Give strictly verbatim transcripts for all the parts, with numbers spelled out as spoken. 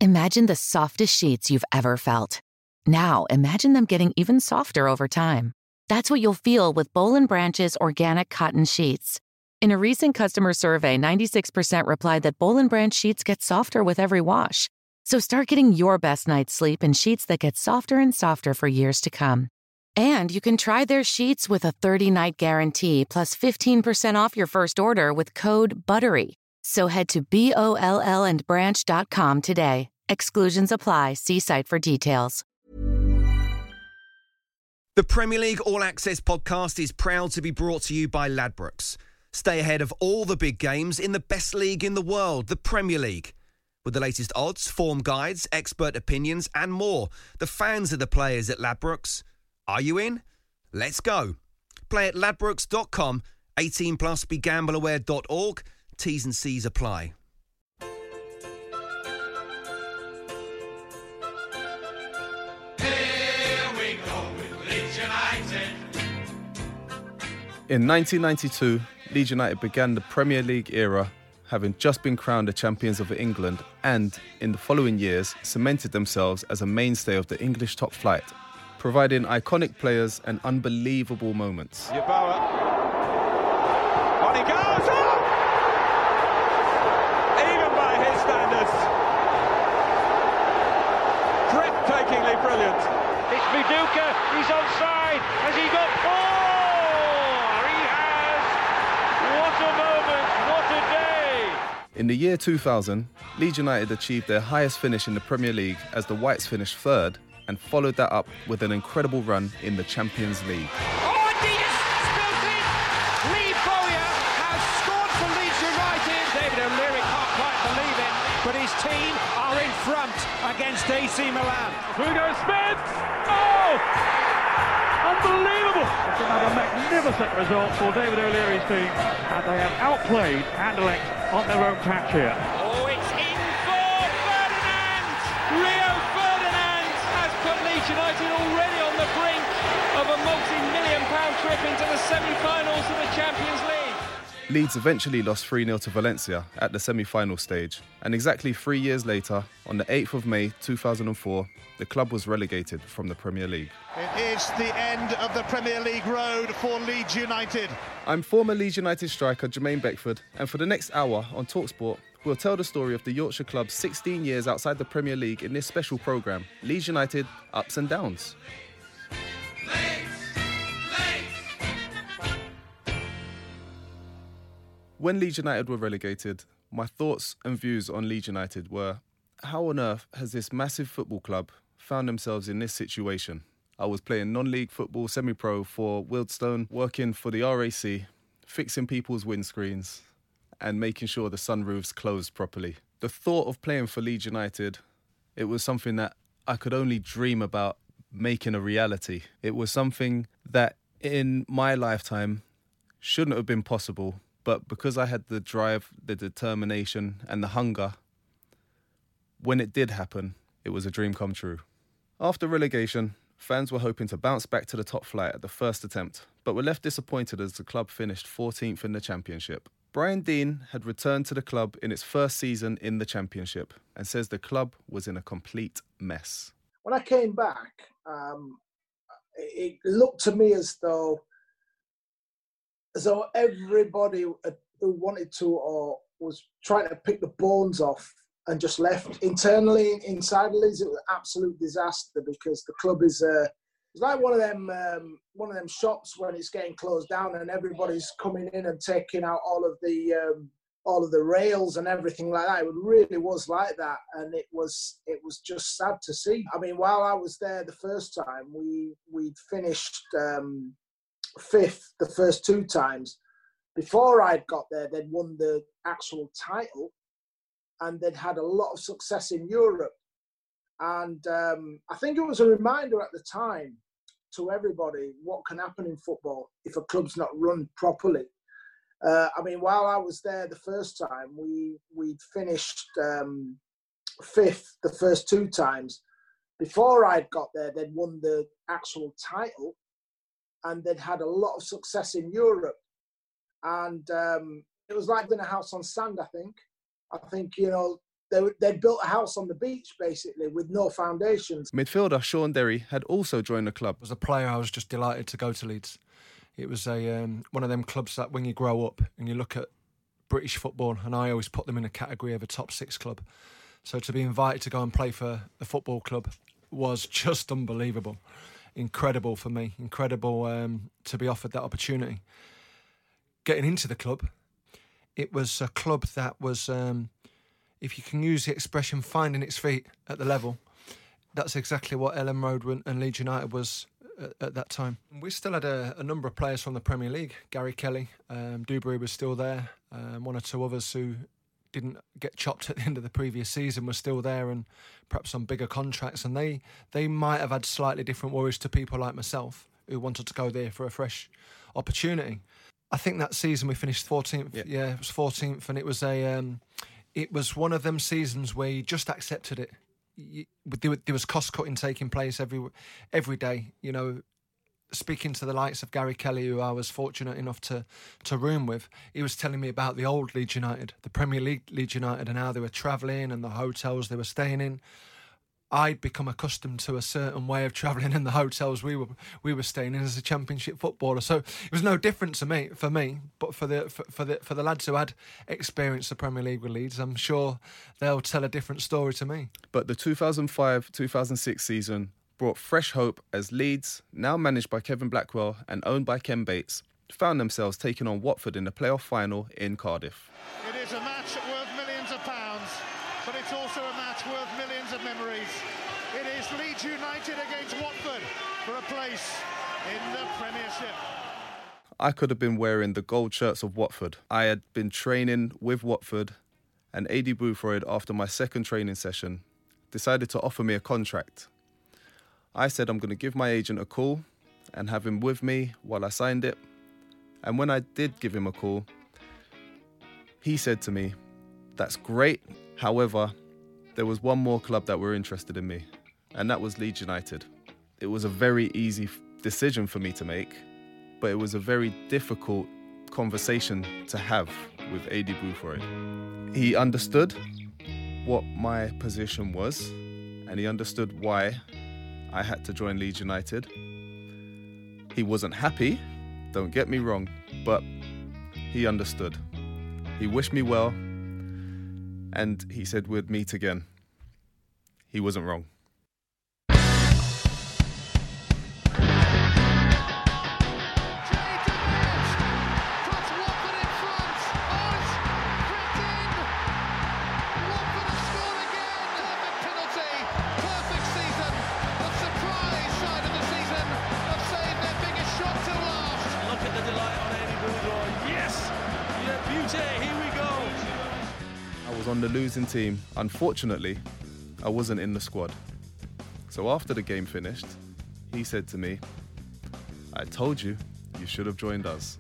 Imagine the softest sheets you've ever felt. Now, imagine them getting even softer over time. That's what you'll feel with Boll and Branch's organic cotton sheets. In a recent customer survey, ninety-six percent replied that Boll and Branch sheets get softer with every wash. So start getting your best night's sleep in sheets that get softer and softer for years to come. And you can try their sheets with a thirty-night guarantee plus fifteen percent off your first order with code BUTTERY. So head to B O L L and branch dot com today. Exclusions apply. See site for details. The Premier League All Access podcast is proud to be brought to you by Ladbrokes. Stay ahead of all the big games in the best league in the world, the Premier League. With the latest odds, form guides, expert opinions and more, the fans are the players at Ladbrokes. Are you in? Let's go. Play at ladbrokes dot com, eighteen plus, be gamble aware dot org. T's and C's apply. In nineteen ninety-two, Leeds United began the Premier League era, having just been crowned the champions of England and, in the following years, cemented themselves as a mainstay of the English top flight, providing iconic players and unbelievable moments. Yeboah. On he goes! Oh! Even by his standards. Breathtakingly brilliant. It's Viduka, he's onside. Has he got four? In the year two thousand, Leeds United achieved their highest finish in the Premier League as the Whites finished third and followed that up with an incredible run in the Champions League. Oh, indeed, it's spilled in! Lee Bowyer has scored for Leeds United. David O'Leary can't quite believe it, but his team are in front against A C Milan. Hugo Smith! Oh! Unbelievable! It's another magnificent result for David O'Leary's team, and they have outplayed Anderlecht on their own patch here. Oh, it's in for Ferdinand! Rio Ferdinand has put Leeds United already on the brink of a multi-million pound trip into the semi-finals of the Champions League. Leeds eventually lost three nil to Valencia at the semi-final stage, and exactly three years later, on the eighth of May two thousand four, the club was relegated from the Premier League. It is the end of the Premier League road for Leeds United. I'm former Leeds United striker Jermaine Beckford, and for the next hour on TalkSport, we'll tell the story of the Yorkshire club's sixteen years outside the Premier League in this special programme, Leeds United Ups and Downs. When Leeds United were relegated, my thoughts and views on Leeds United were, how on earth has this massive football club found themselves in this situation? I was playing non-league football semi-pro for Wealdstone, working for the R A C, fixing people's windscreens and making sure the sunroofs closed properly. The thought of playing for Leeds United, it was something that I could only dream about making a reality. It was something that in my lifetime shouldn't have been possible. But because I had the drive, the determination and the hunger, when it did happen, it was a dream come true. After relegation, fans were hoping to bounce back to the top flight at the first attempt, but were left disappointed as the club finished fourteenth in the Championship. Brian Deane had returned to the club in its first season in the Championship and says the club was in a complete mess. When I came back, um, it looked to me as though as though everybody who wanted to or was trying to pick the bones off and just left. Internally, inside Leeds, it was an absolute disaster because the club is uh, it's like one of them um, one of them shops when it's getting closed down and everybody's coming in and taking out all of the um, all of the rails and everything like that. It really was like that, and it was it was just sad to see. I mean, while I was there the first time, we we'd finished Um, fifth the first two times. Before I'd got there, they'd won the actual title and they'd had a lot of success in Europe. And um, I think it was a reminder at the time to everybody what can happen in football if a club's not run properly. Uh, I mean, while I was there the first time, we, we'd finished um, fifth the first two times. Before I'd got there, they'd won the actual title and they'd had a lot of success in Europe. And um, it was like in a house on sand, I think. I think, you know, they they'd built a house on the beach basically with no foundations. Midfielder Sean Derry had also joined the club. As a player, I was just delighted to go to Leeds. It was a um, one of them clubs that when you grow up and you look at British football, and I always put them in a category of a top six club. So to be invited to go and play for a football club was just unbelievable. Incredible for me. Incredible um, to be offered that opportunity. Getting into the club, it was a club that was, um, if you can use the expression, finding its feet at the level. That's exactly what Elland Road and Leeds United was at, at that time. We still had a, a number of players from the Premier League. Gary Kelly, um, Dewberry was still there. Um, one or two others who didn't get chopped at the end of the previous season were still there, and perhaps on bigger contracts. And they, they might have had slightly different worries to people like myself who wanted to go there for a fresh opportunity. I think that season we finished fourteenth. Yeah, yeah it was fourteenth, and it was a, um, it was one of them seasons where you just accepted it. You, there, there was cost cutting taking place every every day. You know, speaking to the likes of Gary Kelly, who I was fortunate enough to to room with, he was telling me about the old Leeds United, the Premier League Leeds United, and how they were travelling and the hotels they were staying in. I'd become accustomed to a certain way of travelling in the hotels we were we were staying in as a Championship footballer. So it was no different to me for me, but for the for, for the for the lads who had experienced the Premier League with Leeds, I'm sure they'll tell a different story to me. But the two thousand five two thousand six season brought fresh hope as Leeds, now managed by Kevin Blackwell and owned by Ken Bates, found themselves taking on Watford in the playoff final in Cardiff. It is a match worth millions of pounds, but it's also a match worth millions of memories. It is Leeds United against Watford for a place in the Premiership. I could have been wearing the gold shirts of Watford. I had been training with Watford, and Adi Boothroyd, after my second training session, decided to offer me a contract. I said I'm going to give my agent a call and have him with me while I signed it. And when I did give him a call, he said to me, "That's great. However, there was one more club that were interested in me, and that was Leeds United." It was a very easy f- decision for me to make, but it was a very difficult conversation to have with Adi Boothroyd. He understood what my position was, and he understood why I had to join Leeds United. He wasn't happy, don't get me wrong, but he understood. He wished me well, and he said we'd meet again. He wasn't wrong. On the losing team, unfortunately, I wasn't in the squad. So after the game finished, he said to me, "I told you, you should have joined us."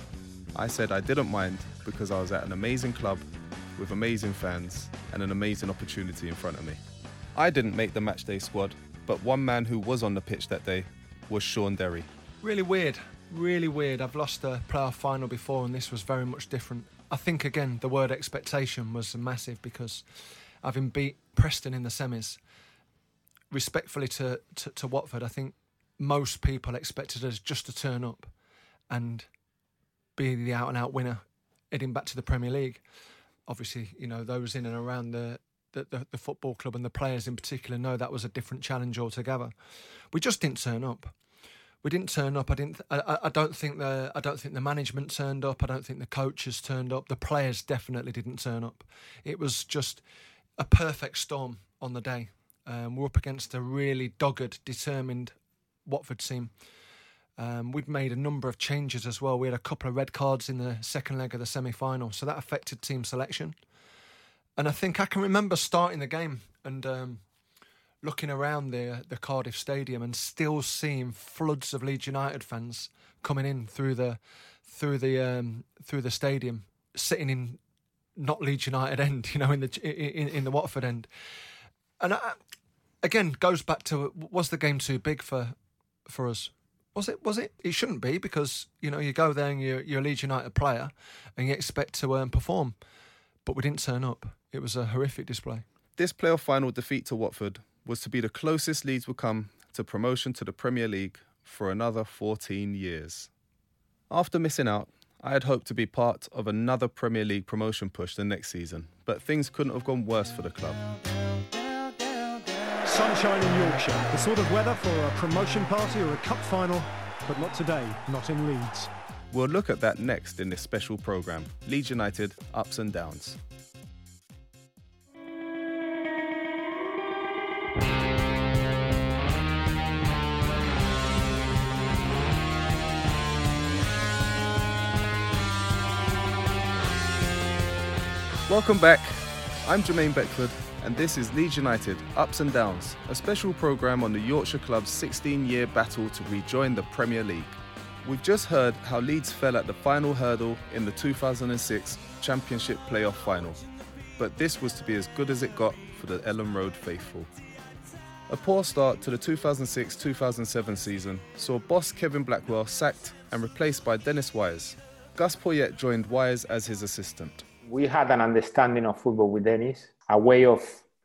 I said I didn't mind because I was at an amazing club with amazing fans and an amazing opportunity in front of me. I didn't make the matchday squad, but one man who was on the pitch that day was Sean Derry. Really weird, really weird. I've lost a playoff final before, and this was very much different. I think, again, the word expectation was massive because having beat Preston in the semis, respectfully to, to, to Watford, I think most people expected us just to turn up and be the out-and-out winner heading back to the Premier League. Obviously, you know, those in and around the, the, the, the football club and the players in particular know that was a different challenge altogether. We just didn't turn up. We didn't turn up. I didn't. I, I don't think the. I don't think the management turned up. I don't think the coaches turned up. The players definitely didn't turn up. It was just a perfect storm on the day. Um, we're up against a really dogged, determined Watford team. Um, we'd made a number of changes as well. We had a couple of red cards in the second leg of the semi-final, so that affected team selection. And I think I can remember starting the game and. Um, looking around the the Cardiff Stadium and still seeing floods of Leeds United fans coming in through the through the um, through the stadium, sitting in not Leeds United end, you know, in the in, in the Watford end. And I, again, goes back to, was the game too big for for us? Was it? Was it? It shouldn't be, because you know you go there and you're, you're a Leeds United player and you expect to um, perform, but we didn't turn up. it was a horrific display. This playoff final defeat to Watford was to be the closest Leeds would come to promotion to the Premier League for another fourteen years. After missing out, I had hoped to be part of another Premier League promotion push the next season, but things couldn't have gone worse for the club. Sunshine in Yorkshire, the sort of weather for a promotion party or a cup final, but not today, not in Leeds. We'll look at that next in this special programme, Leeds United Ups and Downs. Welcome back. I'm Jermaine Beckford, and this is Leeds United Ups and Downs, a special programme on the Yorkshire club's sixteen-year battle to rejoin the Premier League. We've just heard how Leeds fell at the final hurdle in the two thousand six Championship playoff final, but this was to be as good as it got for the Ellen Road faithful. A poor start to the two thousand six two thousand seven season saw boss Kevin Blackwell sacked and replaced by Dennis Wise. Gus Poyet joined Wise as his assistant. We had an understanding of football with Dennis, a way of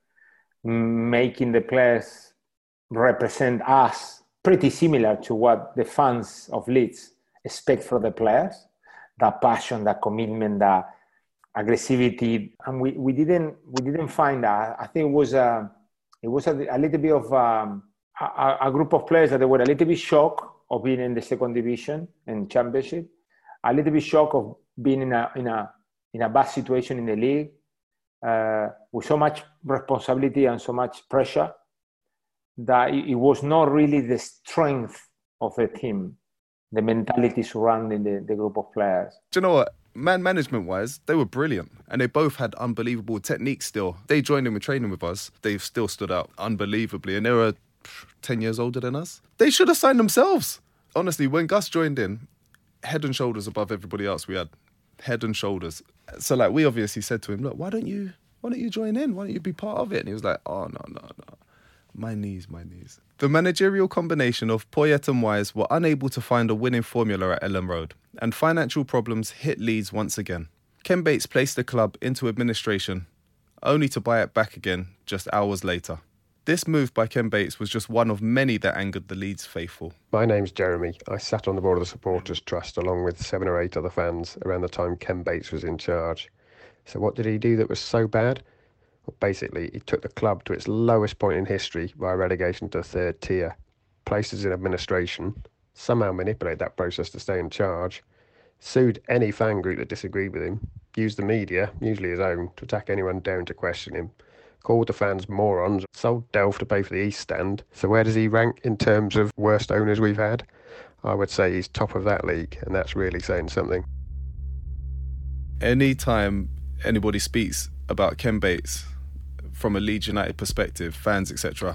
making the players represent us pretty similar to what the fans of Leeds expect from the players. That passion, that commitment, that aggressivity, and we, we didn't we didn't find that. I think it was a it was a, a little bit of um, a, a group of players that they were a little bit shocked of being in the second division and championship, a little bit shocked of being in a in a in a bad situation in the league, uh, with so much responsibility and so much pressure, that it, it was not really the strength of the team, the mentality surrounding the, the group of players. Do you know what? Man management-wise, they were brilliant. And they both had unbelievable technique still. They joined in with training with us. They've still stood out unbelievably. And they were ten years older than us. They should have signed themselves. Honestly, when Gus joined in, head and shoulders above everybody else we had. Head and shoulders. So like we obviously said to him, look, why don't you why don't you join in? Why don't you be part of it? And he was like, oh no, no, no. My knees, my knees. The managerial combination of Poyet and Wise were unable to find a winning formula at Ellen Road, and financial problems hit Leeds once again. Ken Bates placed the club into administration, only to buy it back again just hours later. This move by Ken Bates was just one of many that angered the Leeds faithful. My name's Jeremy. I sat on the board of the Supporters Trust along with seven or eight other fans around the time Ken Bates was in charge. So what did he do that was so bad? Well, basically, he took the club to its lowest point in history by relegation to third tier, placed us in administration, somehow manipulated that process to stay in charge, sued any fan group that disagreed with him, used the media, usually his own, to attack anyone down to question him, called the fans morons, sold Delph to pay for the East Stand. So where does he rank in terms of worst owners we've had? I would say he's top of that league, and that's really saying something. Any time anybody speaks about Ken Bates from a Leeds United perspective, fans, et cetera,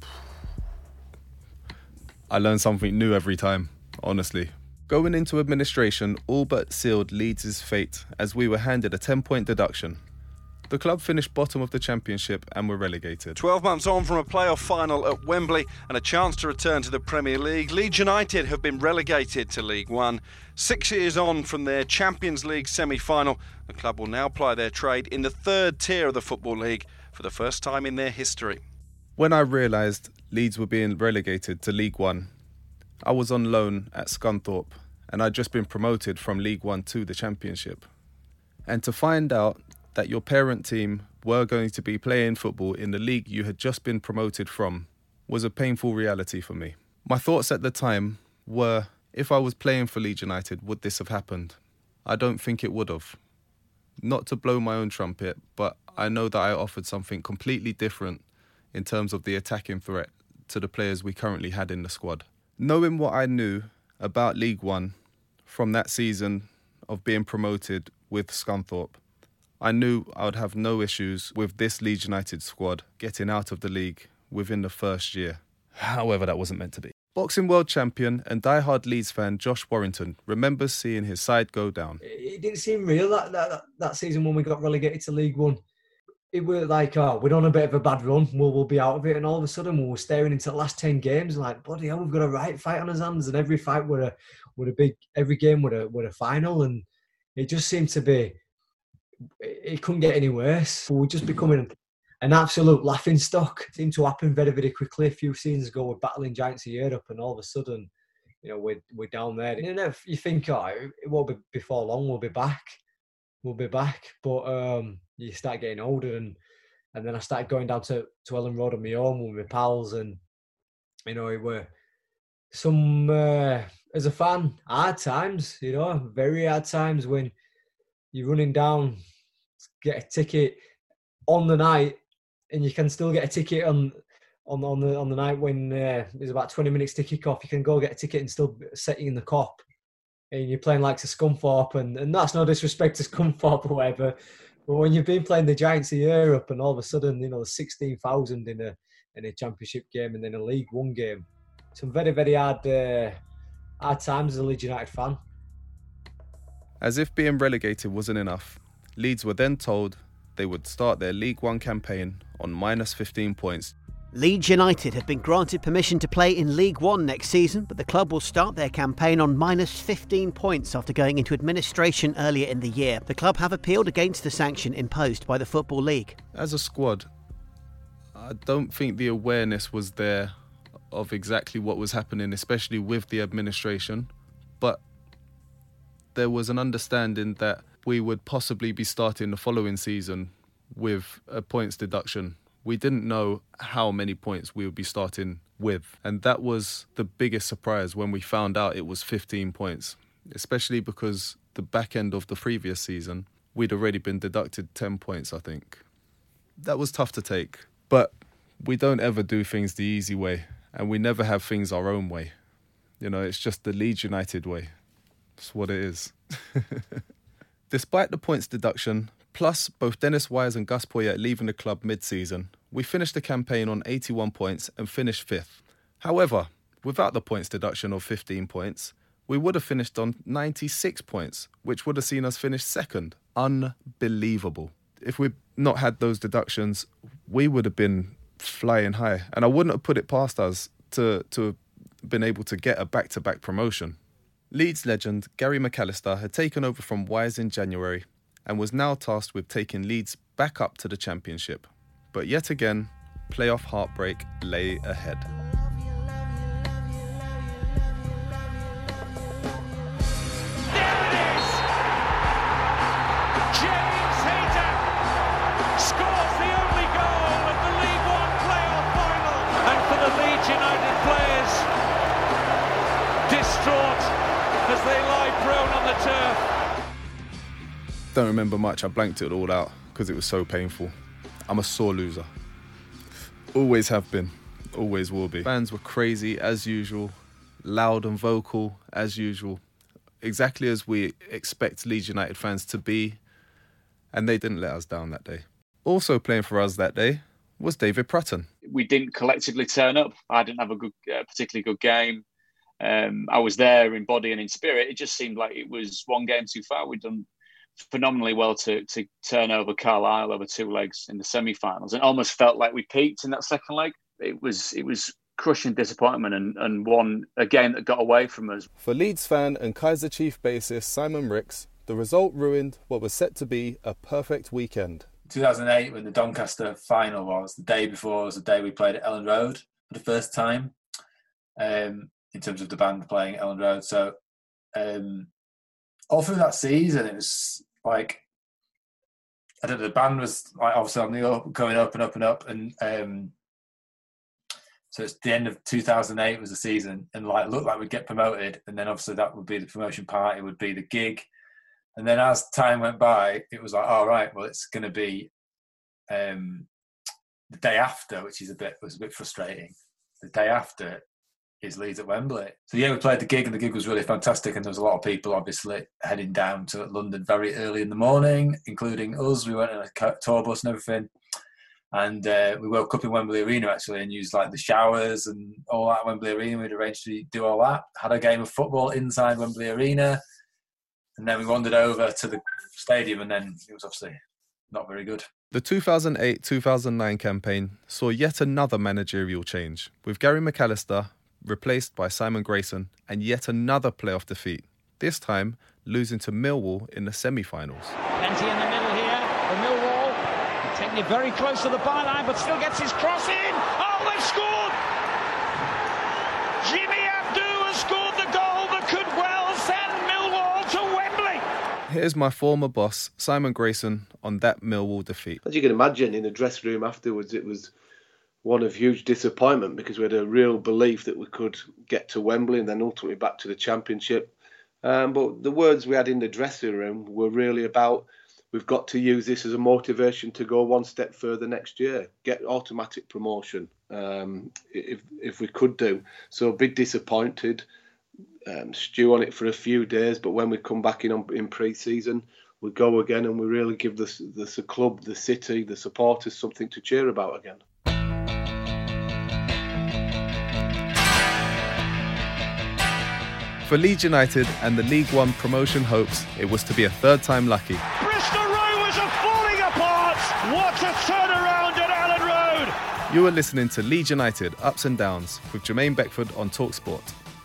I learn something new every time, honestly. Going into administration all but sealed Leeds' fate as we were handed a ten-point deduction. The club finished bottom of the Championship and were relegated. twelve months on from a playoff final at Wembley and a chance to return to the Premier League, Leeds United have been relegated to League One. Six years on from their Champions League semi-final, the club will now ply their trade in the third tier of the Football League for the first time in their history. When I realised Leeds were being relegated to League One, I was on loan at Scunthorpe and I'd just been promoted from League One to the Championship. And to find out that your parent team were going to be playing football in the league you had just been promoted from was a painful reality for me. My thoughts at the time were, if I was playing for Leeds United, would this have happened? I don't think it would have. Not to blow my own trumpet, but I know that I offered something completely different in terms of the attacking threat to the players we currently had in the squad. Knowing what I knew about League One from that season of being promoted with Scunthorpe, I knew I would have no issues with this Leeds United squad getting out of the league within the first year. However, that wasn't meant to be. Boxing world champion and diehard Leeds fan Josh Warrington remembers seeing his side go down. It didn't seem real that, that, that season when we got relegated to League One. It was like, oh, we're on a bit of a bad run, we'll, we'll be out of it. And all of a sudden, we were staring into the last ten games, like, bloody hell, we've got a right fight on our hands. And every fight were a, were a big, every game were a, were a final. And it just seemed to be it couldn't get any worse. We were just becoming an absolute laughing stock. It seemed to happen very, very quickly. A fefew seasons ago, we're battling giants of Europe, and all of a sudden, you know, we're, we're down there. You know, you think, oh, it won't be before long, we'll be back. We'll be back. But um, you start getting older, and and then I started going down to, to Ellen Road on my own with my pals, and, you know, it were some, uh, as a fan, hard times, you know, very hard times when you're running down to get a ticket on the night, and you can still get a ticket on on on the on the night when uh, there's about twenty minutes to kick off. You can go get a ticket and still set you in the cop, and you're playing like to Scunthorpe, and, and that's no disrespect to Scunthorpe or whatever, but when you've been playing the Giants of Europe, and all of a sudden, you know, sixteen thousand in a in a championship game and then a League One game, some very very hard uh, hard times as a Leeds United fan. As if being relegated wasn't enough, Leeds were then told they would start their League One campaign on minus fifteen points. Leeds United have been granted permission to play in League One next season, but the club will start their campaign on minus fifteen points after going into administration earlier in the year. The club have appealed against the sanction imposed by the Football League. As a squad, I don't think the awareness was there of exactly what was happening, especially with the administration, but there was an understanding that we would possibly be starting the following season with a points deduction. We didn't know how many points we would be starting with. And that was the biggest surprise when we found out it was fifteen points, especially because the back end of the previous season, we'd already been deducted ten points, I think. That was tough to take, but we don't ever do things the easy way, and we never have things our own way. You know, it's just the Leeds United way. That's what it is. Despite the points deduction, plus both Dennis Wise and Gus Poyet leaving the club mid-season, we finished the campaign on eighty-one points and finished fifth. However, without the points deduction of fifteen points, we would have finished on ninety-six points, which would have seen us finish second. Unbelievable. If we'd not had those deductions, we would have been flying high. And I wouldn't have put it past us to, to have been able to get a back-to-back promotion. Leeds legend Gary McAllister had taken over from Wise in January and was now tasked with taking Leeds back up to the Championship. But yet again, playoff heartbreak lay ahead. James Hayter scores the only goal of the League One playoff final. And for the Leeds United players, distraught as they lie prone on the turf. Don't remember much, I blanked it all out because it was so painful. I'm a sore loser. Always have been, always will be. Fans were crazy as usual, loud and vocal as usual, exactly as we expect Leeds United fans to be, and they didn't let us down that day. Also playing for us that day was David Prutton. We didn't collectively turn up. I didn't have a good, uh, particularly good game. Um, I was there in body and in spirit. It just seemed like it was one game too far. We'd done phenomenally well to to turn over Carlisle over two legs in the semi-finals, and almost felt like we peaked in that second leg. It was it was crushing disappointment and, and one a game that got away from us. For Leeds fan and Kaiser Chief bassist Simon Ricks, the result ruined what was set to be a perfect weekend. two thousand eight, when the Doncaster final was, the day before was the day we played at Ellen Road for the first time, um, in terms of the band playing at Ellen Road. So um, all through that season, it was like, I don't know, the band was like obviously on the up, going up and up and up, and um, so it's the end of two thousand eight was the season, and like looked like we'd get promoted, and then obviously that would be the promotion party, would be the gig, and then as time went by, it was like, all oh, right, well it's going to be um, the day after, which is a bit was a bit frustrating. The day after is Leeds at Wembley. So yeah, we played the gig, and the gig was really fantastic, and there was a lot of people obviously heading down to London very early in the morning, including us. We went on a tour bus and everything, and uh, we woke up in Wembley Arena actually and used like the showers and all that at Wembley Arena. We'd arranged to do all that, had a game of football inside Wembley Arena, and then we wandered over to the stadium, and then it was obviously not very good. The two thousand eight two thousand nine campaign saw yet another managerial change, with Gary McAllister replaced by Simon Grayson, and yet another playoff defeat, this time losing to Millwall in the semi-finals. Plenty in the middle here. Taking it very close to the byline, but still gets his cross in. Oh, they've scored! Jimmy Abdou has scored the goal that could well send Millwall to Wembley. Here's my former boss, Simon Grayson, on that Millwall defeat. As you can imagine, in the dressing room afterwards, it was one of huge disappointment because we had a real belief that we could get to Wembley and then ultimately back to the Championship. Um, but the words we had in the dressing room were really about, we've got to use this as a motivation to go one step further next year, get automatic promotion, um, if if we could do. So a bit disappointed, um, stew on it for a few days, but when we come back in on, in pre-season, we go again and we really give the, the, the club, the city, the supporters something to cheer about again. For Leeds United and the League One promotion hopes, it was to be a third time lucky. Bristol Rovers are falling apart. What a turnaround at Allen Road. You are listening to Leeds United Ups and Downs with Jermaine Beckford on TalkSport.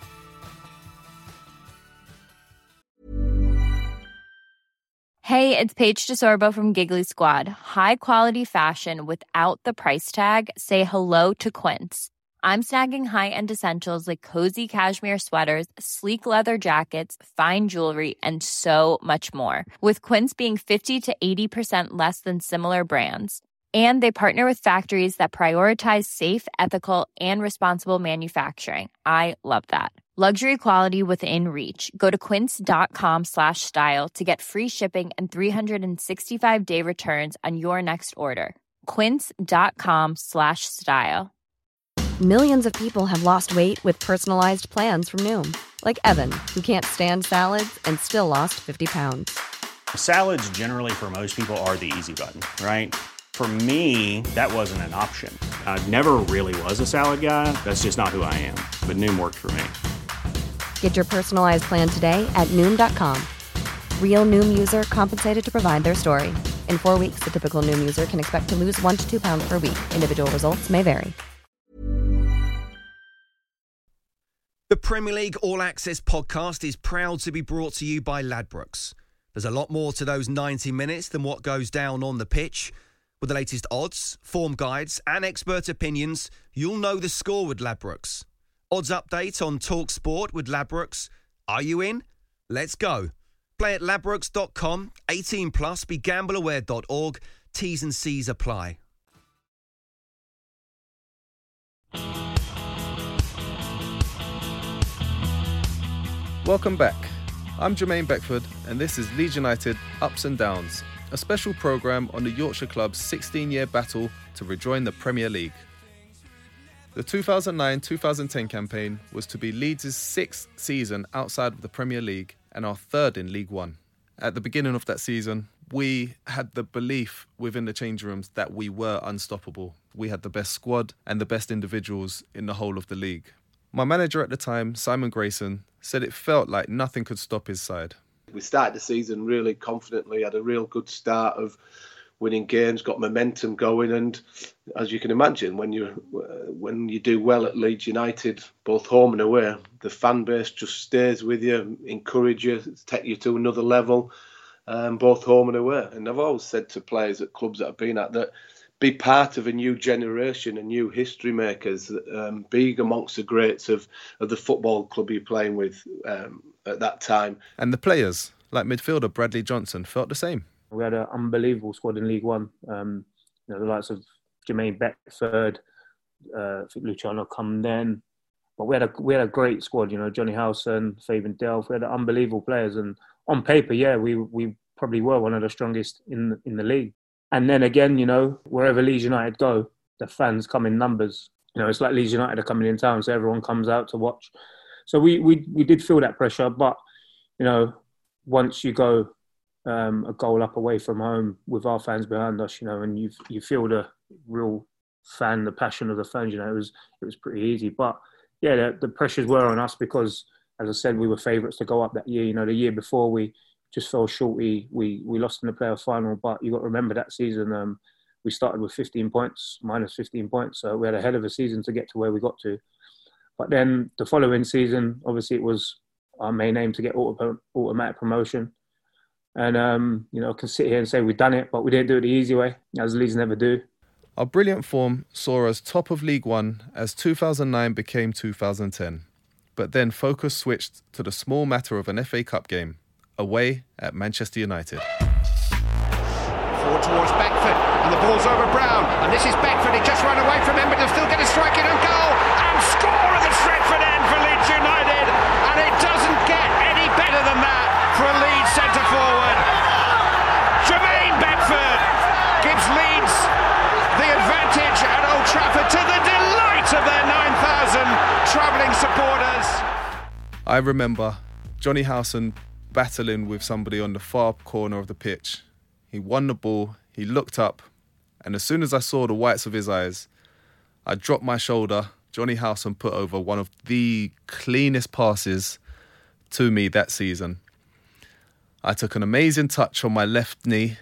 Hey, it's Paige DeSorbo from Giggly Squad. High quality fashion without the price tag. Say hello to Quince. I'm snagging high-end essentials like cozy cashmere sweaters, sleek leather jackets, fine jewelry, and so much more. With Quince being fifty to eighty percent less than similar brands. And they partner with factories that prioritize safe, ethical, and responsible manufacturing. I love that. Luxury quality within reach. Go to quince.com slash style to get free shipping and three sixty-five day returns on your next order. Quince.com slash style. Millions of people have lost weight with personalized plans from Noom. Like Evan, who can't stand salads and still lost fifty pounds. Salads generally for most people are the easy button, right? For me, that wasn't an option. I never really was a salad guy. That's just not who I am. But Noom worked for me. Get your personalized plan today at Noom dot com. Real Noom user compensated to provide their story. In four weeks, the typical Noom user can expect to lose one to two pounds per week. Individual results may vary. The Premier League All Access podcast is proud to be brought to you by Ladbrokes. There's a lot more to those ninety minutes than what goes down on the pitch. With the latest odds, form guides and expert opinions, you'll know the score with Ladbrokes. Odds update on TalkSport with Ladbrokes. Are you in? Let's go. Play at ladbrokes dot com, eighteen plus, be gamble aware dot org. T's and C's apply. Welcome back. I'm Jermaine Beckford and this is Leeds United Ups and Downs, a special programme on the Yorkshire club's sixteen-year battle to rejoin the Premier League. The two thousand nine two thousand ten campaign was to be Leeds' sixth season outside of the Premier League and our third in League One. At the beginning of that season, we had the belief within the change rooms that we were unstoppable. We had the best squad and the best individuals in the whole of the league. My manager at the time, Simon Grayson, said it felt like nothing could stop his side. We started the season really confidently, had a real good start of winning games, got momentum going, and as you can imagine, when you uh, when you do well at Leeds United, both home and away, the fan base just stays with you, encourage you, take you to another level, um, both home and away. And I've always said to players at clubs that I've been at that be part of a new generation, a new history makers, um, being amongst the greats of, of the football club you're playing with um, at that time. And the players, like midfielder Bradley Johnson, felt the same. We had an unbelievable squad in League One. Um, you know, the likes of Jermaine Beckford, uh, Luciano come then. But we had a we had a great squad. You know, Johnny Howson, Fabian Delph. We had unbelievable players, and on paper, yeah, we we probably were one of the strongest in in the league. And then again, you know, wherever Leeds United go, the fans come in numbers. You know, it's like Leeds United are coming in town, so everyone comes out to watch. So we we we did feel that pressure, but you know, once you go um, a goal up away from home with our fans behind us, you know, and you you feel the real fan, the passion of the fans, you know, it was it was pretty easy. But yeah, the, the pressures were on us because, as I said, we were favourites to go up that year. You know, the year before we just fell short. We we we lost in the playoff final, but you got to remember that season um, we started with fifteen points, minus fifteen points. So we had a hell of a season to get to where we got to. But then the following season, obviously, it was our main aim to get auto, automatic promotion. And, um, you know, I can sit here and say we've done it, but we didn't do it the easy way, as Leeds never do. Our brilliant form saw us top of League One as two thousand nine became two thousand ten. But then focus switched to the small matter of an F A Cup game, away at Manchester United. Forward towards Beckford, and the ball's over Brown, and this is Beckford, he just ran away from him, but he'll still get a strike in and goal, and score at the Stretford end for Leeds United, and it doesn't get any better than that for a Leeds centre-forward. Jermaine Beckford gives Leeds the advantage at Old Trafford to the delight of their nine thousand travelling supporters. I remember Johnny Howson battling with somebody on the far corner of the pitch. He won the ball, he looked up, and as soon as I saw the whites of his eyes, I dropped my shoulder. Johnny Howson put over one of the cleanest passes to me that season. I took an amazing touch on my left knee,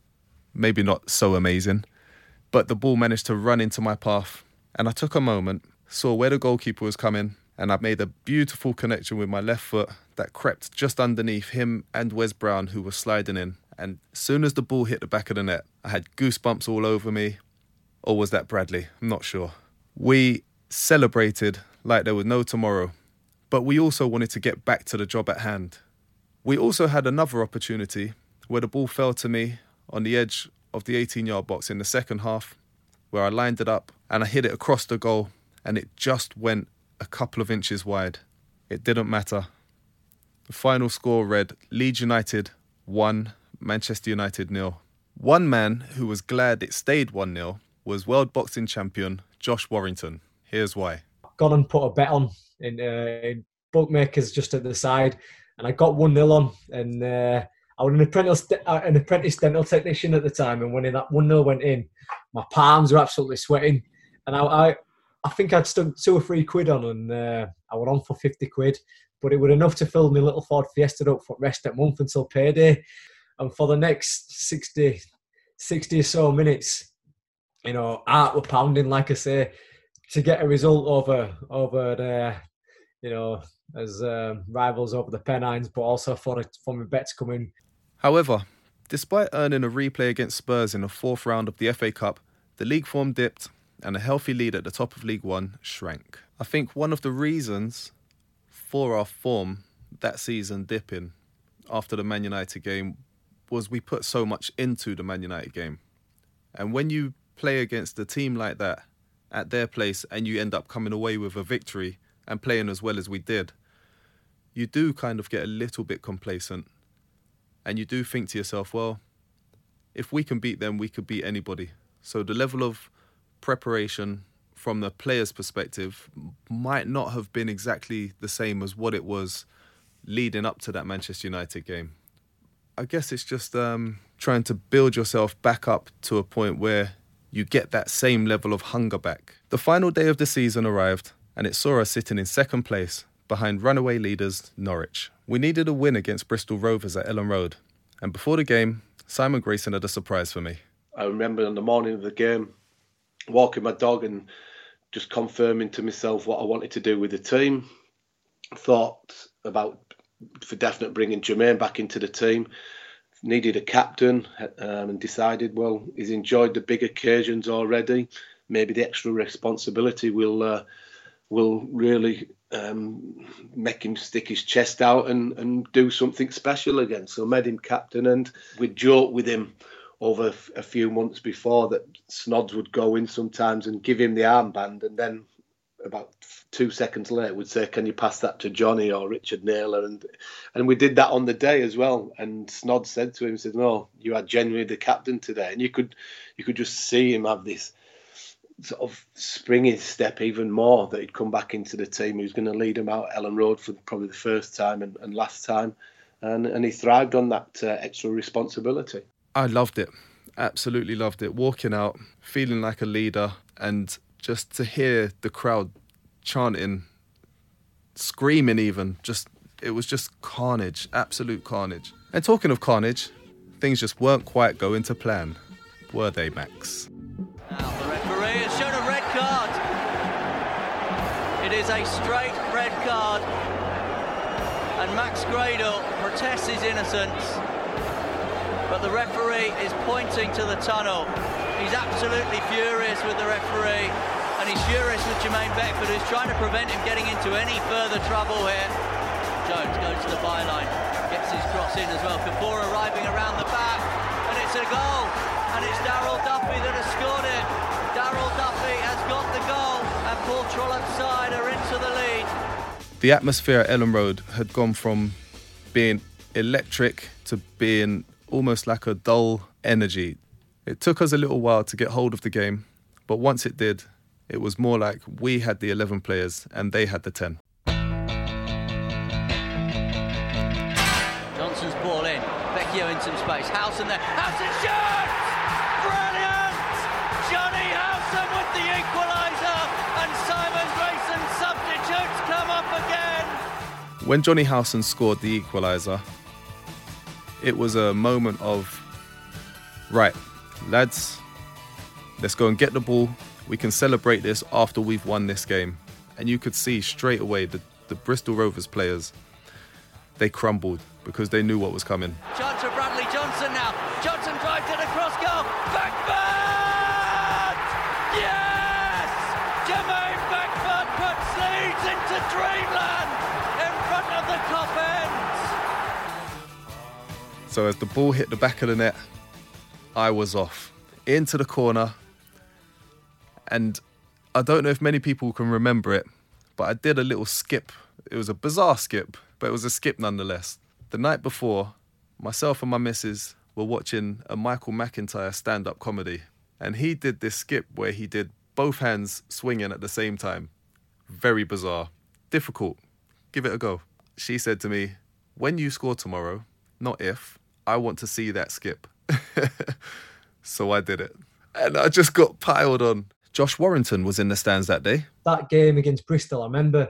maybe not so amazing, but the ball managed to run into my path, and I took a moment, saw where the goalkeeper was coming, and I made a beautiful connection with my left foot that crept just underneath him and Wes Brown, who was sliding in. And as soon as the ball hit the back of the net, I had goosebumps all over me. Or was that Bradley? I'm not sure. We celebrated like there was no tomorrow, but we also wanted to get back to the job at hand. We also had another opportunity where the ball fell to me on the edge of the eighteen-yard box in the second half, where I lined it up and I hit it across the goal, and it just went a couple of inches wide. It didn't matter. The final score read Leeds United one, Manchester United nil. One man who was glad it stayed one nil was world boxing champion Josh Warrington. Here's why. Gone and put a bet on in, uh, in bookmakers just at the side, and I got one nil on, and uh, I was an apprentice, an apprentice dental technician at the time, and when that one nil went in, my palms were absolutely sweating, and I, I, I think I'd stuck two or three quid on, and uh, I went on for fifty quid, but it was enough to fill my little Ford Fiesta up for rest at month until payday. And for the next sixty, sixty or so minutes, you know, heart were pounding, like I say, to get a result over, over the, you know, as um, rivals over the Pennines, but also for, the, for my bets coming. However, despite earning a replay against Spurs in the fourth round of the F A Cup, the league form dipped and a healthy lead at the top of League One shrank. I think one of the reasons for our form that season dipping after the Man United game was we put so much into the Man United game. And when you play against a team like that at their place and you end up coming away with a victory and playing as well as we did, you do kind of get a little bit complacent. And you do think to yourself, well, if we can beat them, we could beat anybody. So the level of preparation from the players' perspective might not have been exactly the same as what it was leading up to that Manchester United game. I guess it's just um, trying to build yourself back up to a point where you get that same level of hunger back. The final day of the season arrived, and it saw us sitting in second place behind runaway leaders Norwich. We needed a win against Bristol Rovers at Ellen Road, and before the game, Simon Grayson had a surprise for me. I remember on the morning of the game, walking my dog and just confirming to myself what I wanted to do with the team. Thought about, for definite, bringing Jermaine back into the team. Needed a captain, um, and decided, well, he's enjoyed the big occasions already. Maybe the extra responsibility will uh, will really um, make him stick his chest out and, and do something special again. So made him captain, and we'd joke with him over a few months before that Snods would go in sometimes and give him the armband, and then about two seconds later would say, can you pass that to Johnny or Richard Naylor? And and we did that on the day as well. And Snod said to him, said, no, you are genuinely the captain today. And you could you could just see him have this sort of springy step even more, that he'd come back into the team. He was going to lead him out Ellen Road for probably the first time and, and last time. And, and he thrived on that uh, extra responsibility. I loved it. Absolutely loved it. Walking out, feeling like a leader, and just to hear the crowd chanting, screaming even, just it was just carnage, absolute carnage. And talking of carnage, things just weren't quite going to plan, were they, Max? Now the referee has shown a red card. It is a straight red card. And Max Gradle protests his innocence. but the referee is pointing to the tunnel. He's absolutely furious with the referee, and he's furious with Jermaine Beckford, who's trying to prevent him getting into any further trouble here. Jones goes to the byline, gets his cross in as well. Kapoor arriving around the back, and it's a goal, and it's Darryl Duffy that has scored it. Darryl Duffy has got the goal, and Paul Trollope's side are into the lead. The atmosphere at Ellen Road had gone from being electric to being almost like a dull energy. It took us a little while to get hold of the game, but once it did, it was more like we had the eleven players and they had the ten. Johnson's ball in, Vecchio in some space, Howson there, Howson shoots! Brilliant! Johnny Howson with the equaliser, and Simon Grayson substitutes come up again. When Johnny Howson scored the equaliser, it was a moment of, right, lads, let's go and get the ball. We can celebrate this after we've won this game. And you could see straight away the, the Bristol Rovers players, they crumbled because they knew what was coming. Chance for Bradley Johnson now. Johnson drives it across goal. Beckford! Yes! Jermaine Beckford puts Leeds into dreamland in front of the Kop Ends. So as the ball hit the back of the net, I was off into the corner. And I don't know if many people can remember it, but I did a little skip. It was a bizarre skip, but it was a skip nonetheless. The night before, myself and my missus were watching a Michael McIntyre stand-up comedy, and he did this skip where he did both hands swinging at the same time. Very bizarre. Difficult. Give it a go. She said to me, when you score tomorrow, not if, I want to see that skip. So I did it. And I just got piled on. Josh Warrington was in the stands that day. That game against Bristol, I remember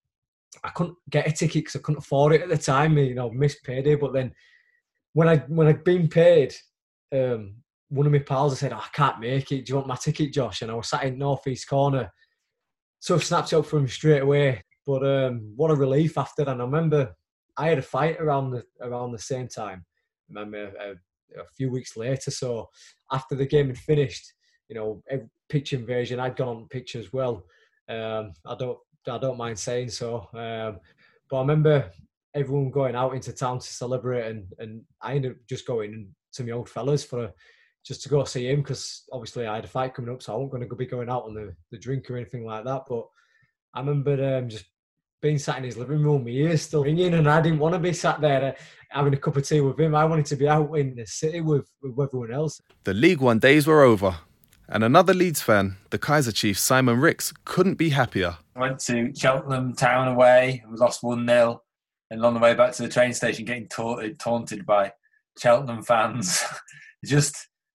I couldn't get a ticket because I couldn't afford it at the time. You know, missed payday. But then when I when I'd been paid, um, one of my pals said, oh, "I can't make it. Do you want my ticket, Josh?" And I was sat in North East corner, so I snapped it up from him straight away. But um, what a relief after that! And I remember I had a fight around the around the same time. I remember a, a few weeks later, so after the game had finished, you know, pitch invasion. I'd gone on the pitch as well. Um, I don't, I don't mind saying so. Um, but I remember everyone going out into town to celebrate, and, and I ended up just going to my old fellas for a, just to go see him because obviously I had a fight coming up, so I wasn't going to be going out on the, the drink or anything like that. But I remember um, just being sat in his living room, my ears still ringing, and I didn't want to be sat there uh, having a cup of tea with him. I wanted to be out in the city with, with everyone else. The League One days were over. And another Leeds fan, the Kaiser Chief, Simon Ricks, couldn't be happier. I went to Cheltenham Town away, we lost one nil, and on the way back to the train station getting taunted, taunted by Cheltenham fans. It just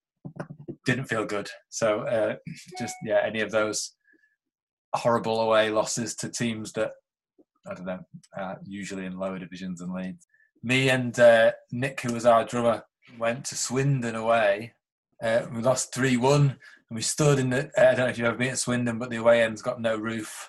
didn't feel good. So uh, just, yeah, any of those horrible away losses to teams that, I don't know, uh, usually in lower divisions than Leeds. Me and uh, Nick, who was our drummer, went to Swindon away. Uh, we lost three one. And we stood in the, I don't know if you've ever been at Swindon, but the away end's got no roof.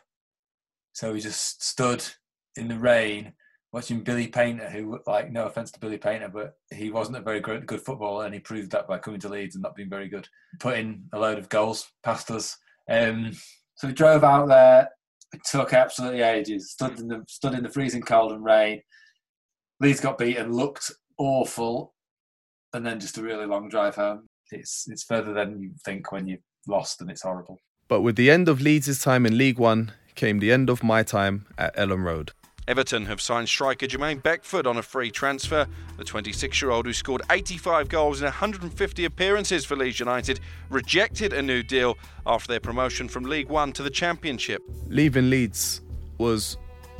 So we just stood in the rain watching Billy Painter, who, like, no offence to Billy Painter, but he wasn't a very good, good footballer, and he proved that by coming to Leeds and not being very good. Putting a load of goals past us. Um, so we drove out there. It took absolutely ages. Stood in the, stood in the freezing cold and rain. Leeds got beaten, looked awful, and then just a really long drive home. It's it's further than you think when you've lost, and it's horrible. But with the end of Leeds' time in League One came the end of my time at Ellen Road. Everton have signed striker Jermaine Beckford on a free transfer. The twenty-six-year-old, who scored eighty-five goals in one hundred fifty appearances for Leeds United, rejected a new deal after their promotion from League One to the Championship. Leaving Leeds was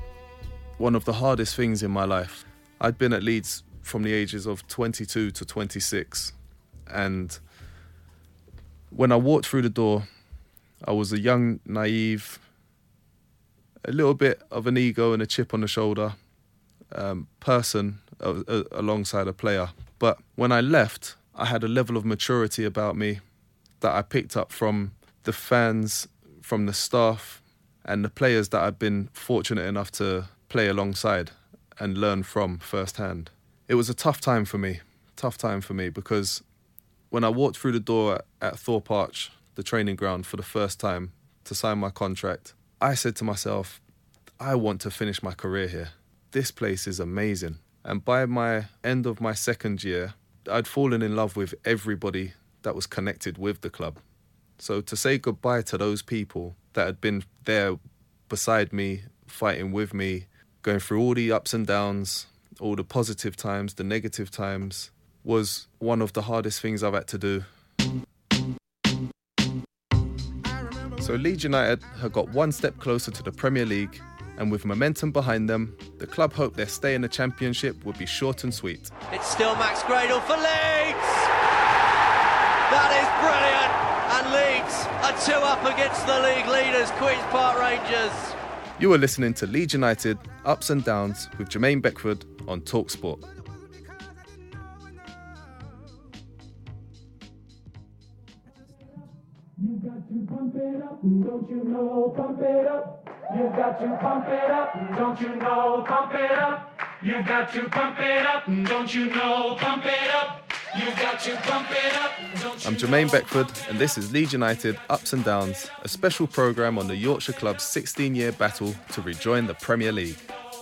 one of the hardest things in my life. I'd been at Leeds from the ages of twenty-two to twenty-six. And when I walked through the door, I was a young, naive, a little bit of an ego and a chip on the shoulder um, person uh, uh, alongside a player. But when I left, I had a level of maturity about me that I picked up from the fans, from the staff, and the players that I've been fortunate enough to play alongside and learn from firsthand. It was a tough time for me tough time for me because when I walked through the door at, at Thorpe Arch, the training ground, for the first time to sign my contract, I said to myself, I want to finish my career here. This place is amazing. And by my end of my second year, I'd fallen in love with everybody that was connected with the club. So to say goodbye to those people that had been there beside me, fighting with me, going through all the ups and downs, all the positive times, the negative times, was one of the hardest things I've had to do. So Leeds United have got one step closer to the Premier League, and with momentum behind them, the club hope their stay in the Championship would be short and sweet. It's still Max Gradle for Leeds! That is brilliant! And Leeds are two up against the league leaders, Queen's Park Rangers. You are listening to Leeds United Ups and Downs with Jermaine Beckford on TalkSport. You got to pump it up, don't you know, pump it up. You got to pump it up, don't you know, pump it up. You got to pump it up, don't you know, pump it up. You got to pump it up, don't you I'm Jermaine Beckford, and this is Leeds United Ups and Downs, a special programme on the Yorkshire club's sixteen-year battle to rejoin the Premier League.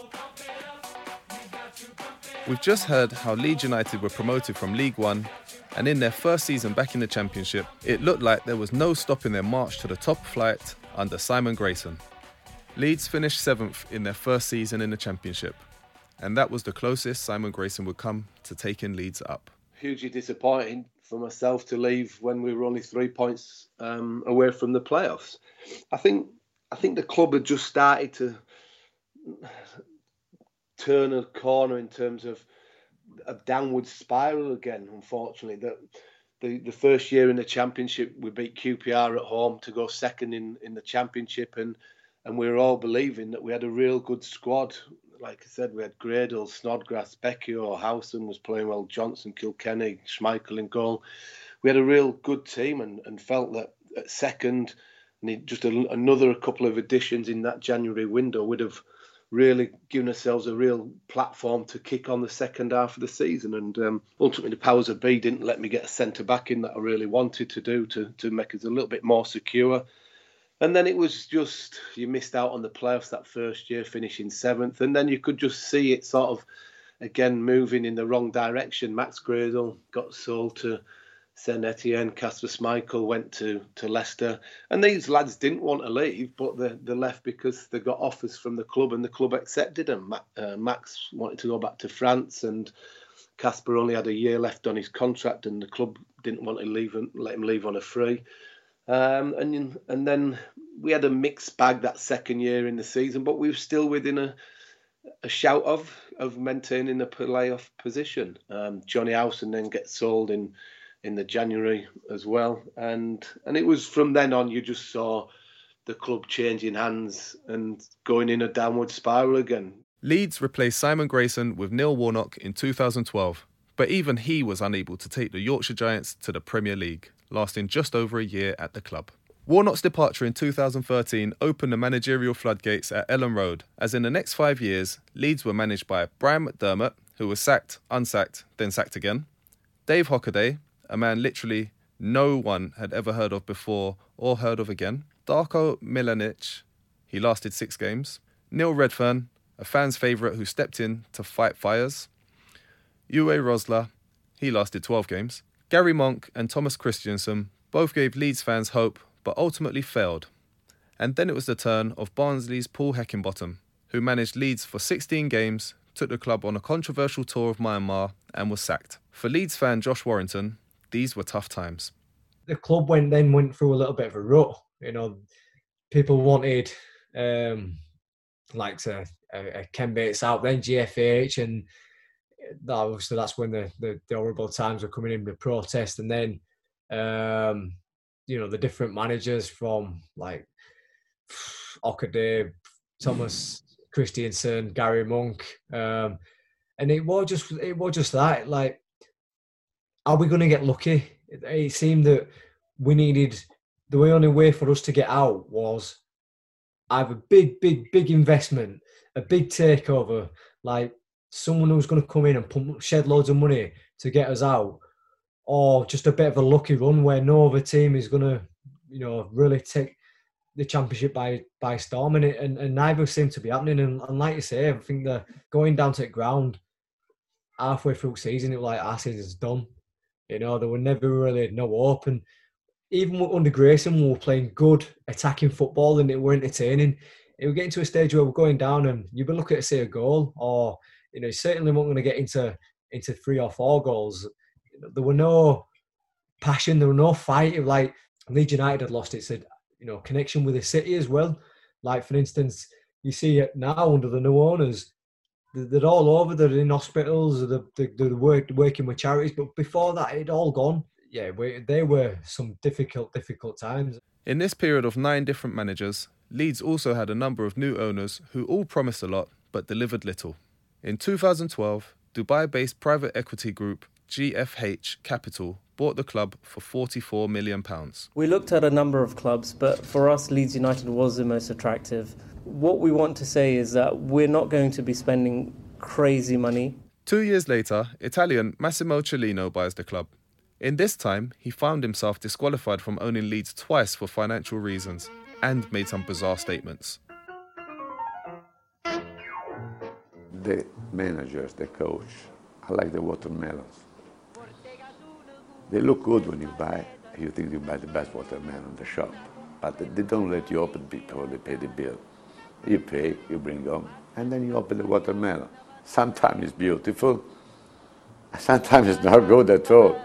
We've just heard how Leeds United were promoted from League One, and in their first season back in the Championship, it looked like there was no stopping their march to the top flight under Simon Grayson. Leeds finished seventh in their first season in the Championship, and that was the closest Simon Grayson would come to taking Leeds up. Hugely disappointing for myself to leave when we were only three points um, away from the playoffs. I think I think the club had just started to turn a corner in terms of a downward spiral again, unfortunately. That the, the first year in the Championship, we beat Q P R at home to go second in, in the Championship, and, and we were all believing that we had a real good squad. Like I said, we had Gradle, Snodgrass, Becchio, Howson was playing well, Johnson, Kilkenny, Schmeichel in goal. We had a real good team and, and felt that at second, and just a, another couple of additions in that January window would have really given ourselves a real platform to kick on the second half of the season. And um, ultimately, the powers of B didn't let me get a centre-back in that I really wanted to do to, to make us a little bit more secure. And then it was just, you missed out on the playoffs that first year, finishing seventh. And then you could just see it sort of, again, moving in the wrong direction. Max Gradle got sold to Saint Etienne. Kasper Schmeichel went to, to Leicester. And these lads didn't want to leave, but they, they left because they got offers from the club and the club accepted them. Uh, Max wanted to go back to France, and Kasper only had a year left on his contract, and the club didn't want to leave and let him leave on a free. Um, and and then we had a mixed bag that second year in the season, but we were still within a a shout of of maintaining the playoff position. Um, Johnny Howson then gets sold in in the January as well, and and it was from then on you just saw the club changing hands and going in a downward spiral again. Leeds replaced Simon Grayson with Neil Warnock in two thousand twelve, but even he was unable to take the Yorkshire Giants to the Premier League, lasting just over a year at the club. Warnock's departure in two thousand thirteen opened the managerial floodgates at Ellen Road, as in the next five years, Leeds were managed by Brian McDermott, who was sacked, unsacked, then sacked again, Dave Hockaday, a man literally no one had ever heard of before or heard of again, Darko Milanic, he lasted six games, Neil Redfern, a fan's favourite who stepped in to fight fires, Uwe Rosler, he lasted twelve games, Gary Monk and Thomas Christiansen both gave Leeds fans hope, but ultimately failed. And then it was the turn of Barnsley's Paul Heckingbottom, who managed Leeds for sixteen games, took the club on a controversial tour of Myanmar, and was sacked. For Leeds fan Josh Warrington, these were tough times. The club went then went through a little bit of a rut. You know, people wanted um, like to, a, a Ken Bates out, then G F H, and that obviously that's when the, the, the horrible times were coming in with protest, and then um, you know, the different managers from like Hockaday, Thomas Christiansen, Gary Monk, um, and it was just it was just that, like, are we going to get lucky? It, it seemed that we needed, the only way for us to get out was either big, big, big investment, a big takeover, like someone who's going to come in and pump, shed loads of money to get us out, or just a bit of a lucky run where no other team is going to, you know, really take the championship by by storm, and it and, and neither seem to be happening. And, and like you say, I think they're going down to the ground halfway through the season. It was like our season's done. You know, there were never really no hope. And even under Grayson, we were playing good attacking football, and it were entertaining. It was getting to a stage where we're going down, and you'd be looking at say a goal, or you know, certainly weren't going to get into into three or four goals. There were no passion, there were no fight. It was like Leeds United had lost its, you know, connection with the city as well. Like, for instance, you see it now under the new owners, they're all over, they're in hospitals, they're, they're work, working with charities, but before that, it'd all gone. Yeah, they were some difficult, difficult times. In this period of nine different managers, Leeds also had a number of new owners who all promised a lot but delivered little. In two thousand twelve, Dubai-based private equity group G F H Capital bought the club for forty-four million pounds. We looked at a number of clubs, but for us, Leeds United was the most attractive. What we want to say is that we're not going to be spending crazy money. Two years later, Italian Massimo Cellino buys the club. In this time, he found himself disqualified from owning Leeds twice for financial reasons and made some bizarre statements. The managers, the coach, are like the watermelons. They look good when you buy. You think you buy the best watermelon in the shop, but they don't let you open before they pay the bill. You pay, you bring home, and then you open the watermelon. Sometimes it's beautiful, sometimes it's not good at all.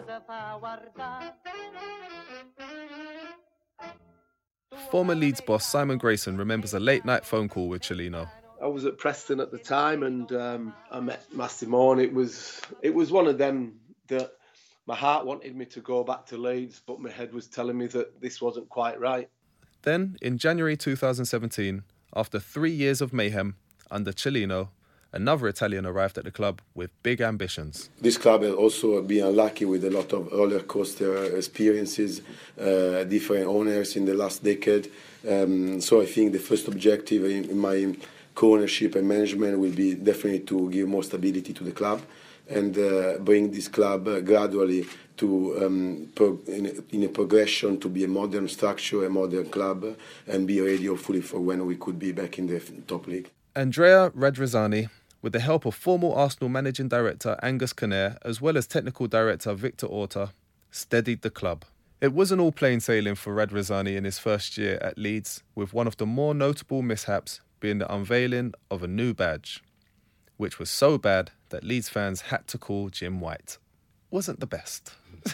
Former Leeds boss Simon Grayson remembers a late-night phone call with Cellino. I was at Preston at the time, and um, I met Massimo, and it was it was one of them that my heart wanted me to go back to Leeds, but my head was telling me that this wasn't quite right. Then, in January two thousand seventeen, after three years of mayhem under Cellino, another Italian arrived at the club with big ambitions. This club has also been unlucky with a lot of roller coaster experiences, uh, different owners in the last decade. Um, so I think the first objective in, in my co-ownership and management will be definitely to give more stability to the club and uh, bring this club uh, gradually to um, pro- in, a, in a progression to be a modern structure, a modern club, uh, and be ready hopefully for when we could be back in the top league. Andrea Radrizzani, with the help of former Arsenal managing director Angus Kinnair, as well as technical director Victor Orta, steadied the club. It wasn't all plain sailing for Radrizzani in his first year at Leeds, with one of the more notable mishaps being the unveiling of a new badge, which was so bad that Leeds fans had to call Jim White. Wasn't the best.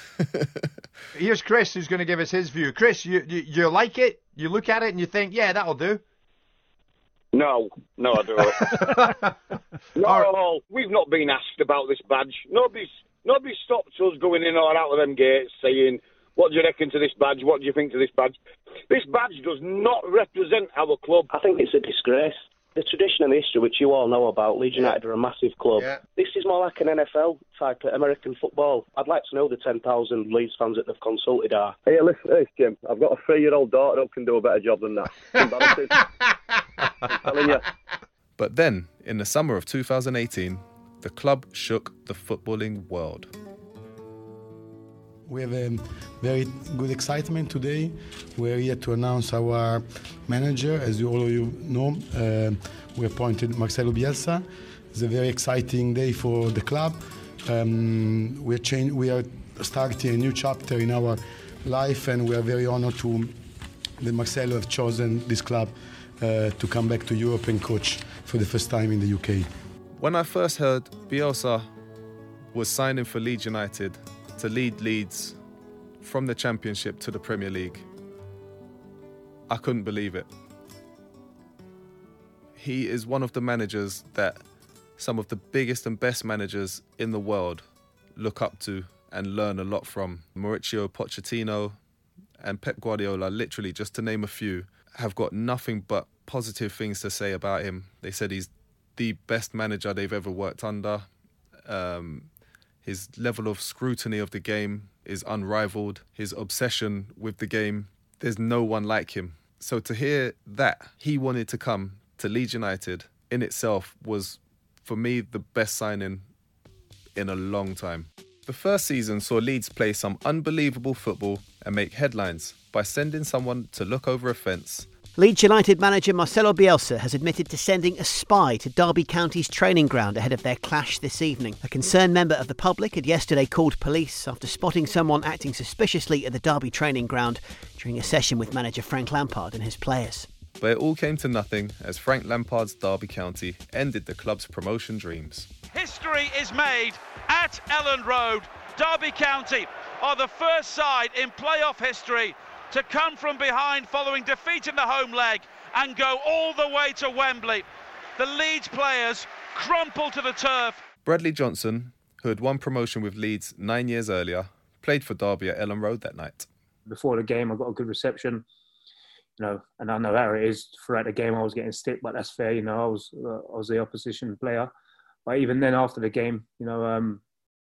Here's Chris, who's going to give us his view. Chris, you, you you like it? You look at it and you think, yeah, that'll do. No, no, I don't. Not at all. We've not been asked about this badge. Nobody's nobody stopped us going in or out of them gates saying, what do you reckon to this badge? What do you think to this badge? This badge does not represent our club. I think it's a disgrace. The tradition and the history, which you all know about, Leeds United yeah. are a massive club. Yeah. This is more like an N F L type of American football. I'd like to know the ten thousand Leeds fans that they've consulted are. Hey, listen, hey, Jim, I've got a three-year-old daughter who can do a better job than that. I'm telling you. But then, in the summer of two thousand eighteen, the club shook the footballing world. We have a very good excitement today. We're here to announce our manager. As you all of you know, uh, we appointed Marcelo Bielsa. It's a very exciting day for the club. Um, we're change, we are starting a new chapter in our life, and we are very honored to that Marcelo have chosen this club uh, to come back to Europe and coach for the first time in the U K. When I first heard Bielsa was signing for Leeds United to lead Leeds from the Championship to the Premier League, I couldn't believe it. He is one of the managers that some of the biggest and best managers in the world look up to and learn a lot from. Mauricio Pochettino and Pep Guardiola, literally just to name a few, have got nothing but positive things to say about him. They said he's the best manager they've ever worked under. Um, his level of scrutiny of the game is unrivaled. His obsession with the game, there's no one like him. So to hear that he wanted to come to Leeds United in itself was for me, the best signing in a long time. The first season saw Leeds play some unbelievable football and make headlines by sending someone to look over a fence. Leeds United manager Marcelo Bielsa has admitted to sending a spy to Derby County's training ground ahead of their clash this evening. A concerned member of the public had yesterday called police after spotting someone acting suspiciously at the Derby training ground during a session with manager Frank Lampard and his players. But it all came to nothing as Frank Lampard's Derby County ended the club's promotion dreams. History is made at Elland Road. Derby County are the first side in playoff history to come from behind following defeat in the home leg and go all the way to Wembley. The Leeds players crumple to the turf. Bradley Johnson, who had won promotion with Leeds nine years earlier, played for Derby at Elland Road that night. Before the game, I got a good reception, you know, and I know how it is. Throughout the game, I was getting stick, but that's fair, you know. I was uh, I was the opposition player, but even then, after the game, you know, um,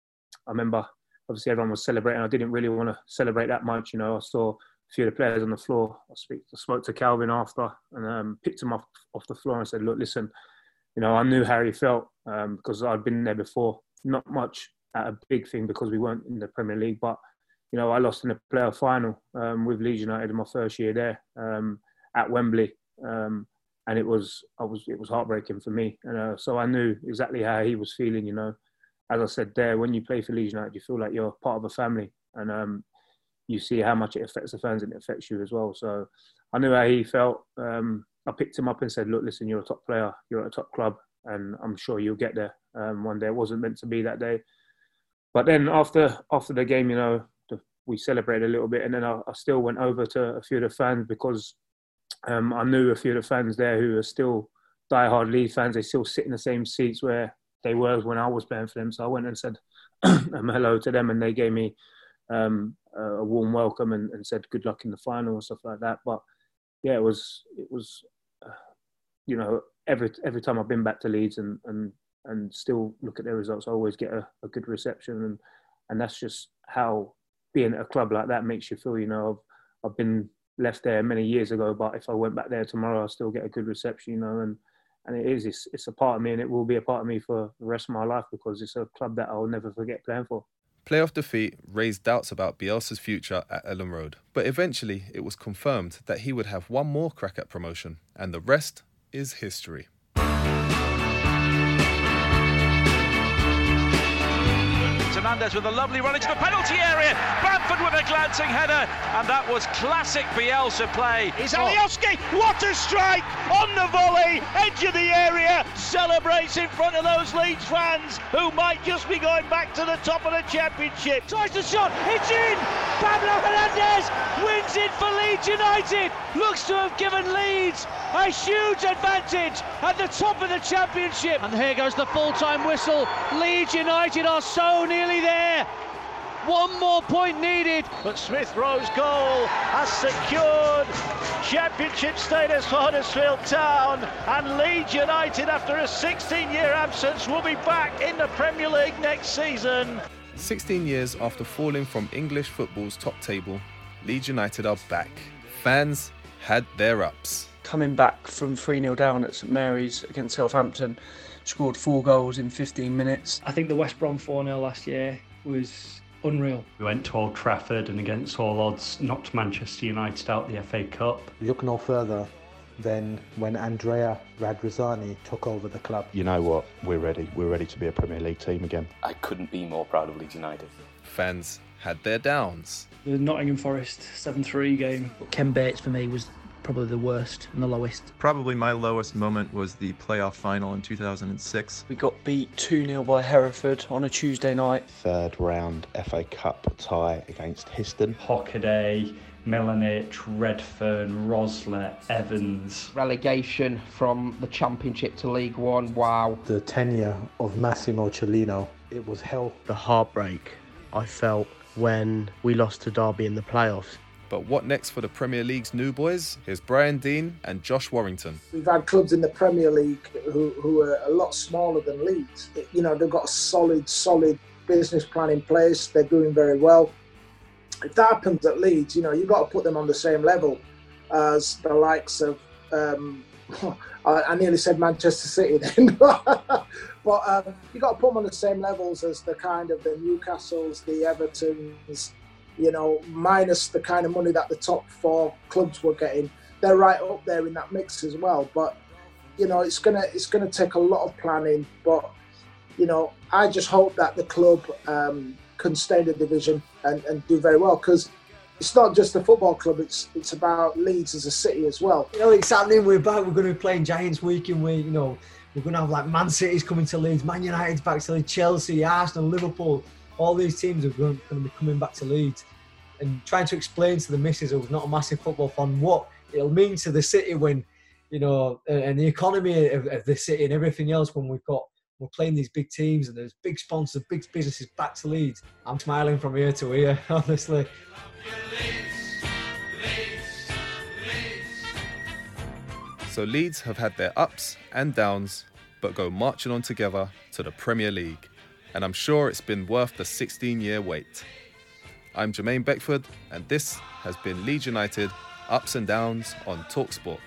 I remember obviously everyone was celebrating. I didn't really want to celebrate that much, you know. I saw a few of the players on the floor. I, speak, I spoke to Calvin after and um, picked him off off the floor and said, "Look, listen, you know, I knew how he felt um, because I'd been there before. Not much at a big thing because we weren't in the Premier League, but you know, I lost in the playoff final um, with Leeds United in my first year there um, at Wembley, um, and it was I was it was heartbreaking for me. And uh, so I knew exactly how he was feeling. You know, as I said there, when you play for Leeds United, you feel like you're part of a family, and um, you see how much it affects the fans and it affects you as well. So I knew how he felt. Um, I picked him up and said, "Look, listen, you're a top player, you're at a top club, and I'm sure you'll get there um, one day." It wasn't meant to be that day, but then after after the game, you know, the, we celebrated a little bit, and then I, I still went over to a few of the fans because um, I knew a few of the fans there who are still diehard Leeds fans. They still sit in the same seats where they were when I was playing for them. So I went and said um, hello to them, and they gave me um, a warm welcome and, and said good luck in the final and stuff like that. But yeah, it was it was uh, you know, every every time I've been back to Leeds and and and still look at their results, I always get a, a good reception, and and that's just how being at a club like that makes you feel. You know, I've I've been left there many years ago, but if I went back there tomorrow, I'll still get a good reception. You know, and and it is it's it's a part of me, and it will be a part of me for the rest of my life because it's a club that I'll never forget playing for. Playoff defeat raised doubts about Bielsa's future at Elland Road, but eventually it was confirmed that he would have one more crack at promotion, and the rest is history. Hernandez with a lovely run into the penalty area. Bamford with a glancing header, and that was classic Bielsa play. It's Alioski, what a strike on the volley, edge of the area, celebrates in front of those Leeds fans who might just be going back to the top of the championship. Tries the shot, it's in. Pablo Hernandez wins it for Leeds United. Looks to have given Leeds a huge advantage at the top of the championship. And here goes the full-time whistle. Leeds United are so nearly there. One more point needed. But Smith Rowe's goal has secured championship status for Huddersfield Town, and Leeds United, after a sixteen-year absence, will be back in the Premier League next season. sixteen years after falling from English football's top table, Leeds United are back. Fans had their ups. Coming back from three nil down at St Mary's against Southampton, scored four goals in fifteen minutes. I think the West Brom four nil last year was unreal. We went to Old Trafford and against all odds knocked Manchester United out the F A Cup. Look no further than when Andrea Radrizzani took over the club. You know what? We're ready. We're ready to be a Premier League team again. I couldn't be more proud of Leeds United. Fans had their downs. The Nottingham Forest seven three game. Ken Bates for me was probably the worst and the lowest. Probably my lowest moment was the playoff final in two thousand six. We got beat two nil by Hereford on a Tuesday night. Third round F A Cup tie against Histon. Hockaday, Milanich, Redfern, Rosler, Evans. Relegation from the Championship to League One, wow. The tenure of Massimo Cellino, it was hell. The heartbreak I felt when we lost to Derby in the playoffs. But what next for the Premier League's new boys? Here's Brian Dean and Josh Warrington. We've had clubs in the Premier League who, who are a lot smaller than Leeds. You know, they've got a solid, solid business plan in place. They're doing very well. If that happens at Leeds, you know, you've got to put them on the same level as the likes of um, I, I nearly said Manchester City then. But um, you got to put them on the same levels as the kind of the Newcastles, the Evertons, you know, minus the kind of money that the top four clubs were getting. They're right up there in that mix as well. But, you know, it's gonna it's gonna take a lot of planning. But, you know, I just hope that the club um, can stay in the division and, and do very well, because it's not just a football club, it's it's about Leeds as a city as well. You know, it's happening, we're back, we're going to be playing Giants week in week, you know, we're going to have like Man City's coming to Leeds, Man United's back to Leeds, Chelsea, Arsenal, Liverpool, all these teams are going, going to be coming back to Leeds, and trying to explain to the missus who's not a massive football fan what it'll mean to the city when, you know, and the economy of, of the city and everything else when we've got, we're playing these big teams and there's big sponsors, big businesses back to Leeds. I'm smiling from ear to ear, honestly. So Leeds have had their ups and downs, but go marching on together to the Premier League. And I'm sure it's been worth the sixteen-year wait. I'm Jermaine Beckford, and this has been Leeds United Ups and Downs on TalkSport.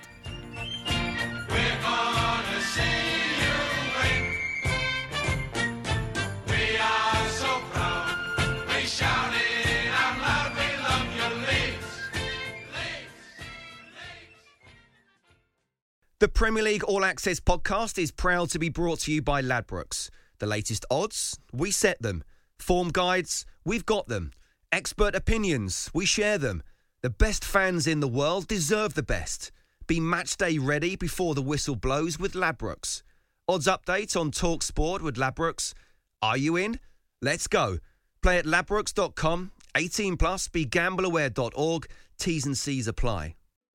The Premier League All Access podcast is proud to be brought to you by Ladbrokes. The latest odds, we set them. Form guides, we've got them. Expert opinions, we share them. The best fans in the world deserve the best. Be match day ready before the whistle blows with Ladbrokes. Odds update on TalkSport with Ladbrokes. Are you in? Let's go. Play at ladbrokes dot com. eighteen plus, be gamble aware dot org. T's and C's apply.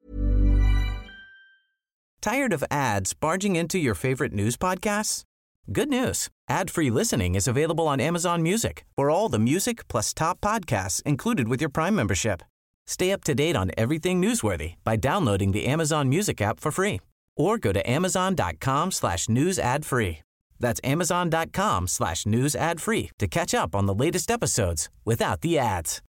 Tired of ads barging into your favorite news podcasts? Good news. Ad-free listening is available on Amazon Music for all the music plus top podcasts included with your Prime membership. Stay up to date on everything newsworthy by downloading the Amazon Music app for free or go to amazon.com slash news ad free. That's amazon.com slash news ad free to catch up on the latest episodes without the ads.